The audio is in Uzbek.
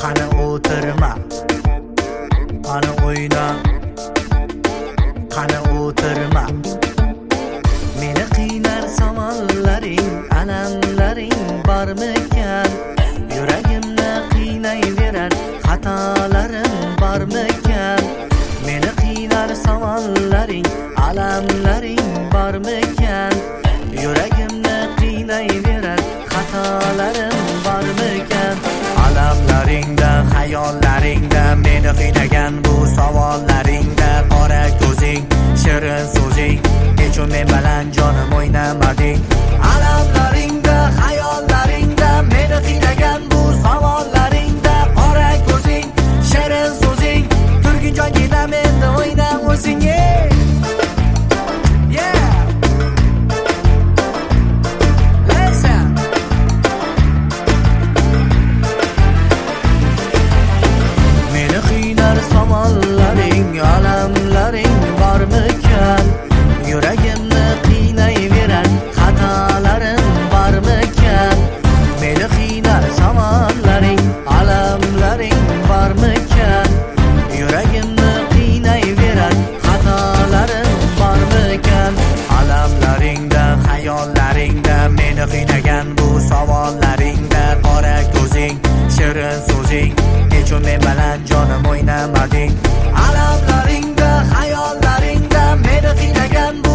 qani o'tirma, qani o'yna, qani o'tirma. Meni qiynar savollaring, alamlaring bormikan? Yuragimni qiynayverar xatolarim bormikan? Meni qiynar savollaring, alamlaring bormikan? Yuragimni qiynayverar xatolarim bormikan? Alamlaringda, xayollaringda, meni qiynagan bu savollaringda, qora ko'zing, shirin so'zing, nechun men bilan jonim o'ynamading? Alamlaringda, xayollaringda, meni qiynagan bu savollaringda, qora ko'zing, shirin so'zing, turgin joyingda menda o'yna o'zing. Savollaring, alamlaring bormikan? Yuragimni qiynayverar xatolarim bormikan? Meni qiynar savollaring, alamlaring bormikan? Yuragimni qiynayverar xatolarim bormikan? Alamlaringda, xayollaringda, meni qiynagan bu savollaringda, qora ko'zing, shirin so'zing, nechun men bilan jonim o'ynamading? Alamlaringda, xayollaringda, meni qiynagan bu